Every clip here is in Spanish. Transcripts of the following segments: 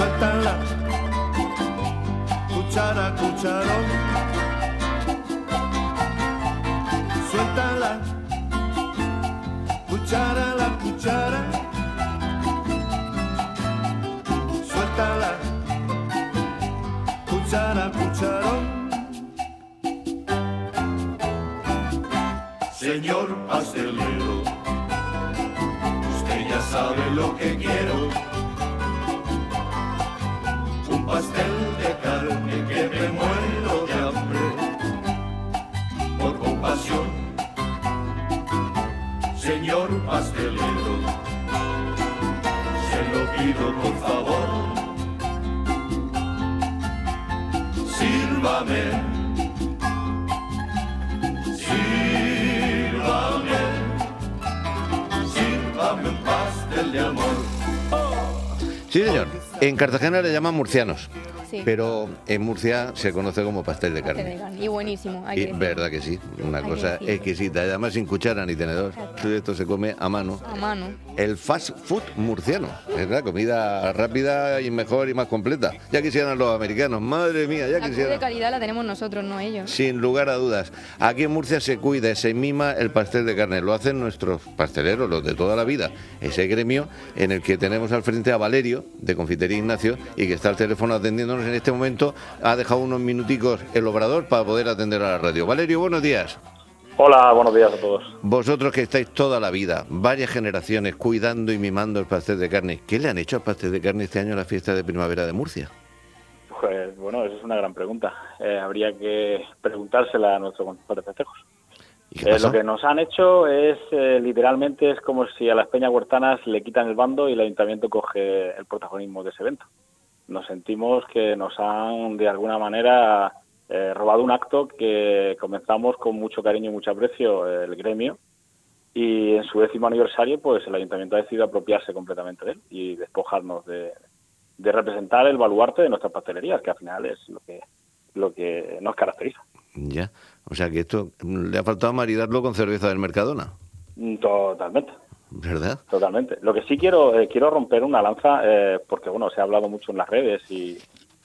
Suéltala, cuchara, cucharón. Suéltala, cuchara, la cuchara. Suéltala, cuchara, cucharón. Señor pastelero, usted ya sabe lo que quiero. Un pastel de carne que me muero de hambre. Por compasión, señor pastelero, se lo pido por favor. Sírvame. Un pastel de amor. Sí, señor. En Cartagena le llaman murcianos. Sí. Pero en Murcia se conoce como pastel de carne. Y buenísimo. Y verdad que sí, una cosa exquisita. Y además sin cuchara ni tenedor. Esto se come a mano. A mano. El fast food murciano, es la comida rápida y mejor y más completa. Ya quisieran los americanos, madre mía, ya quisieran. La de calidad la tenemos nosotros, no ellos. Sin lugar a dudas. Aquí en Murcia se cuida, se mima el pastel de carne. Lo hacen nuestros pasteleros, los de toda la vida. Ese gremio en el que tenemos al frente a Valerio, de Confitería Ignacio, y que está al teléfono atendiéndonos en este momento. Ha dejado unos minuticos el obrador para poder atender a la radio. Valerio, buenos días. Hola, buenos días a todos. Vosotros que estáis toda la vida, varias generaciones, cuidando y mimando el pastel de carne, ¿qué le han hecho al pastel de carne este año en la fiesta de primavera de Murcia? Pues bueno, esa es una gran pregunta. Habría que preguntársela a nuestro conceptor de festejos. ¿Y qué pasó? Lo que nos han hecho es, literalmente, es como si a las peñas huertanas le quitan el bando y el ayuntamiento coge el protagonismo de ese evento. Nos sentimos que nos han, de alguna manera, robado un acto que comenzamos con mucho cariño y mucho aprecio el gremio, y en su 10º aniversario pues el ayuntamiento ha decidido apropiarse completamente de él y despojarnos de representar el baluarte de nuestras pastelerías, que al final es lo que nos caracteriza. Ya, o sea que esto le ha faltado maridarlo con cerveza del Mercadona. Totalmente. ¿Verdad? Totalmente. Lo que sí quiero romper una lanza, porque bueno, se ha hablado mucho en las redes y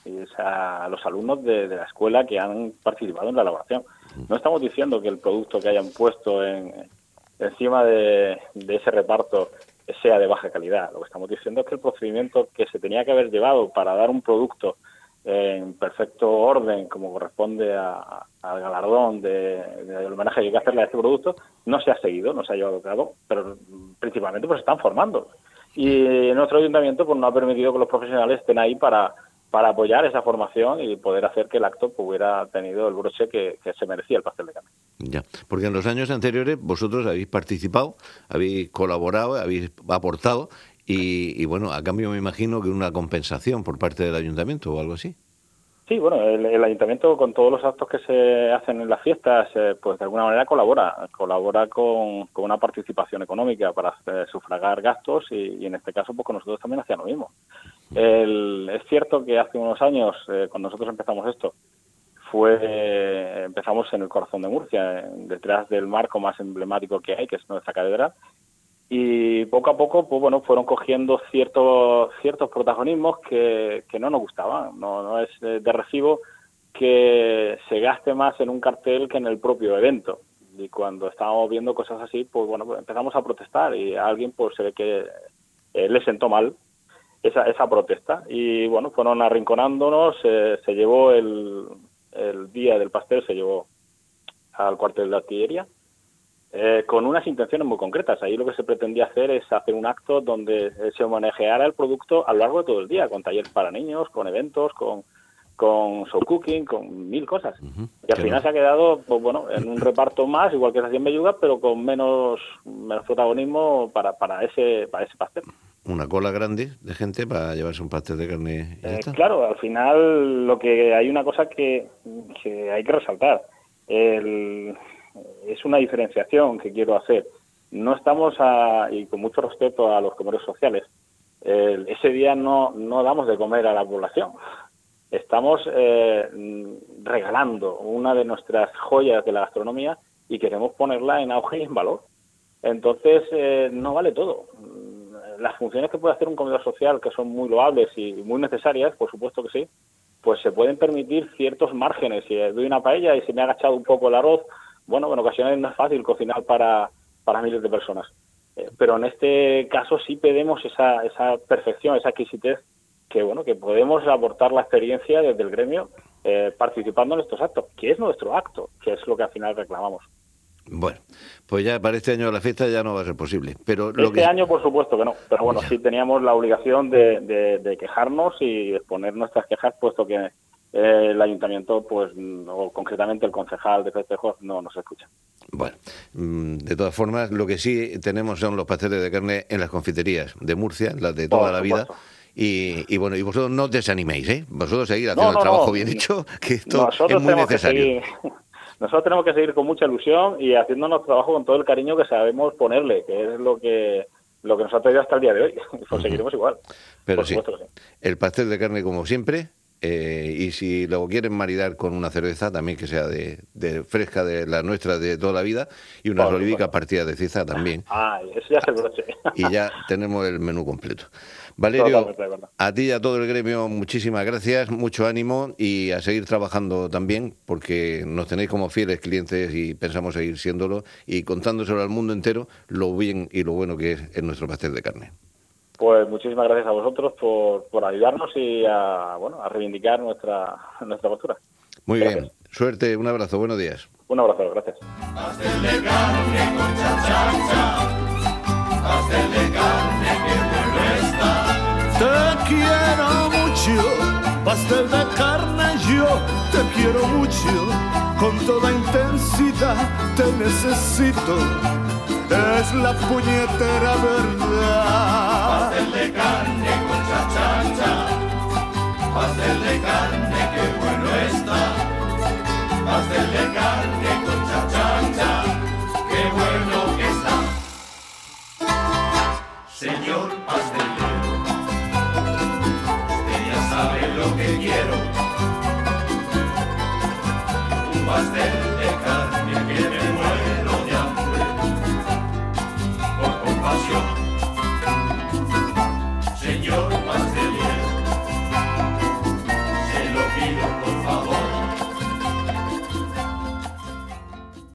a los alumnos de la escuela que han participado en la elaboración. No estamos diciendo que el producto que hayan puesto encima de ese reparto sea de baja calidad. Lo que estamos diciendo es que el procedimiento que se tenía que haber llevado para dar un producto en perfecto orden, como corresponde al galardón del homenaje que hay que hacerle a este producto, no se ha seguido, no se ha llevado a cabo, pero principalmente pues se están formando. Y nuestro ayuntamiento pues no ha permitido que los profesionales estén ahí para apoyar esa formación y poder hacer que el acto pues, hubiera tenido el broche que se merecía el pastel de carne. Ya, porque en los años anteriores vosotros habéis participado, habéis colaborado, habéis aportado y bueno, a cambio me imagino que una compensación por parte del ayuntamiento o algo así. Sí, bueno, el ayuntamiento con todos los actos que se hacen en las fiestas, pues de alguna manera colabora con una participación económica para sufragar gastos y en este caso pues con nosotros también hacían lo mismo. Es cierto que hace unos años, cuando nosotros empezamos esto, empezamos en el corazón de Murcia, detrás del marco más emblemático que hay, que es nuestra catedral, y poco a poco pues bueno, fueron cogiendo ciertos protagonismos que no nos gustaban. No es de recibo que se gaste más en un cartel que en el propio evento, y cuando estábamos viendo cosas así pues bueno, pues empezamos a protestar y a alguien pues se ve que le sentó mal esa protesta y bueno, fueron arrinconándonos. Se llevó el día del pastel, se llevó al cuartel de artillería con unas intenciones muy concretas. Ahí lo que se pretendía hacer es hacer un acto donde se homenajeara el producto a lo largo de todo el día, con talleres para niños, con eventos, con show cooking, con 1000 cosas. Y al final se ha quedado pues bueno, en un reparto más, igual que se hacía en Belluga, pero con menos protagonismo para ese pastel. Una cola grande de gente para llevarse un pastel de carne. Claro, al final lo que hay una cosa que hay que resaltar. Es una diferenciación que quiero hacer. No estamos, y con mucho respeto a los comedores sociales, ese día no damos de comer a la población. Estamos regalando una de nuestras joyas de la gastronomía y queremos ponerla en auge y en valor. Entonces, no vale todo. las funciones que puede hacer un comedor social, que son muy loables y muy necesarias, por supuesto que sí, pues se pueden permitir ciertos márgenes. Si doy una paella y se me ha agachado un poco el arroz, bueno, en ocasiones no es fácil cocinar para miles de personas. Pero en este caso sí pedimos esa perfección, esa exquisitez, que bueno, que podemos aportar la experiencia desde el gremio participando en estos actos, que es nuestro acto, que es lo que al final reclamamos. Bueno, pues ya para este año la fiesta ya no va a ser posible. Pero año por supuesto que no, pero bueno, sí teníamos la obligación de quejarnos y exponer nuestras quejas, puesto que el ayuntamiento, pues, o concretamente el concejal de festejos, no nos escucha. Bueno, de todas formas, lo que sí tenemos son los pasteles de carne en las confiterías de Murcia, las de toda la vida. Y bueno, y vosotros no os desaniméis, ¿eh? Vosotros seguir haciendo el trabajo bien hecho, que esto es muy necesario. Nosotros tenemos que seguir con mucha ilusión y haciendo nuestro trabajo con todo el cariño que sabemos ponerle, que es lo que nos ha traído hasta el día de hoy. Pues seguiremos igual. Pero sí, el pastel de carne como siempre, y si lo quieren maridar con una cerveza, también que sea de fresca, de la nuestra de toda la vida, y unas olivicas partidas de ciza también. Eso ya es el broche. Y ya tenemos el menú completo. Valerio, a ti y a todo el gremio, muchísimas gracias, mucho ánimo y a seguir trabajando también, porque nos tenéis como fieles clientes y pensamos seguir siéndolo y contándoselo al mundo entero lo bien y lo bueno que es en nuestro pastel de carne. Pues muchísimas gracias a vosotros por ayudarnos y a reivindicar nuestra postura. Muy bien, suerte, un abrazo, buenos días. Un abrazo, gracias. Pastel de carne con cha-cha-cha, pastel de carne que bueno está. Te quiero mucho, pastel de carne, yo te quiero mucho, con toda intensidad te necesito, es la puñetera verdad. Pastel de carne con cha-cha-cha, pastel de carne que bueno está. Pastel de carne con cha-cha-cha, qué bueno que está. Señor pastelero, usted ya sabe lo que quiero. Un pastel